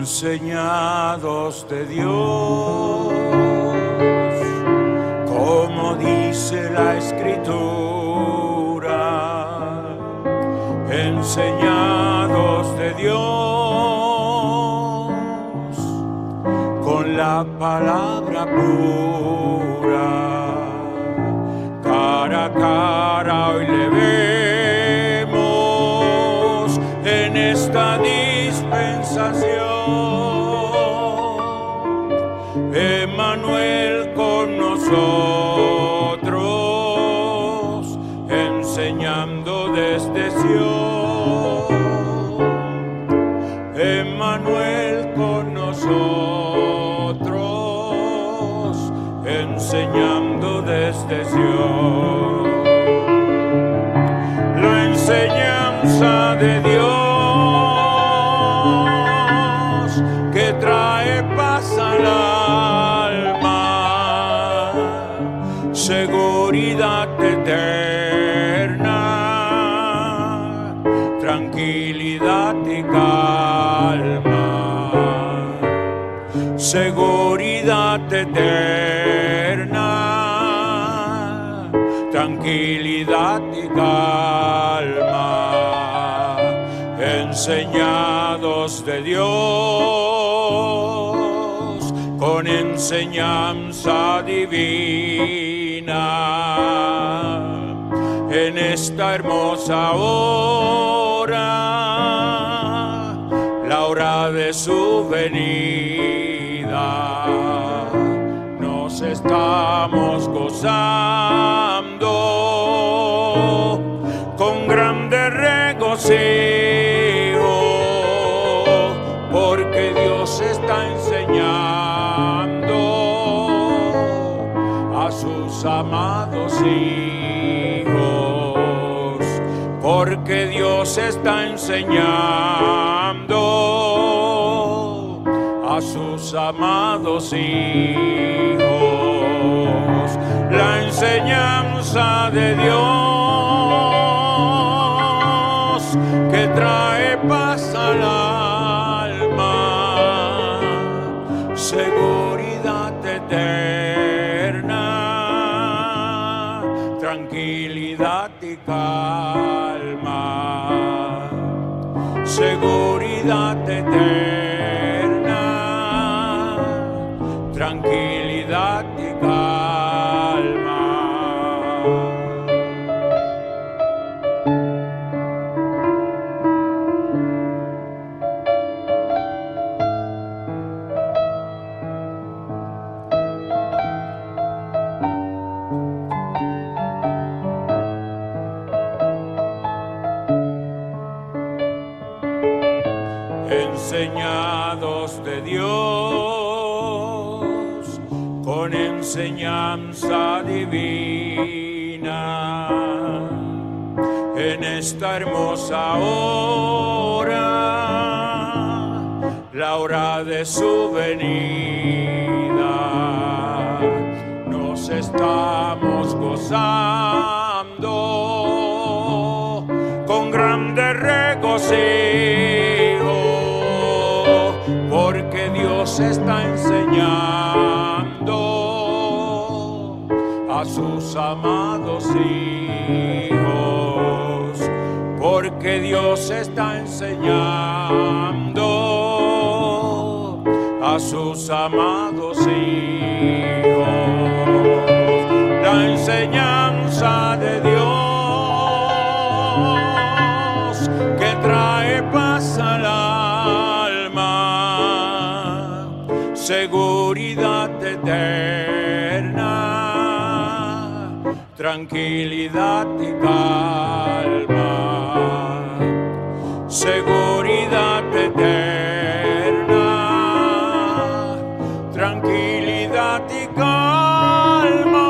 enseñados de Dios, como dice la Escritura, enseñados de Dios, con la palabra pura, cara a cara hoy le vemos en esta dispensación. Emmanuel con nosotros, enseñando desde Sion. Emmanuel con nosotros, enseñando desde Sion. La enseñanza de Dios que trae paz al alma, seguridad eterna, tranquilidad y calma, seguridad eterna, tranquilidad y calma, enseñados de Dios con enseñanza divina, en esta hermosa hora, la hora de su venida, nos estamos gozando con grande regocijo, porque Dios está enseñando a sus amados hijos, porque Dios está enseñando a sus amados hijos. La enseñanza de Dios que trae paz al alma, seguridad eterna, tranquilidad y calma, seguridad eterna, tranquilidad y calma. Enseñados de Dios con enseñanza divina, en esta hermosa hora, la hora de su venida, nos estamos gozando con grande regocijo, porque Dios está enseñando a sus amados hijos, porque Dios está enseñando a sus amados hijos. La enseñanza de Dios que trae paz al alma, seguridad eterna, tranquilidad y calma, seguridad eterna, tranquilidad y calma.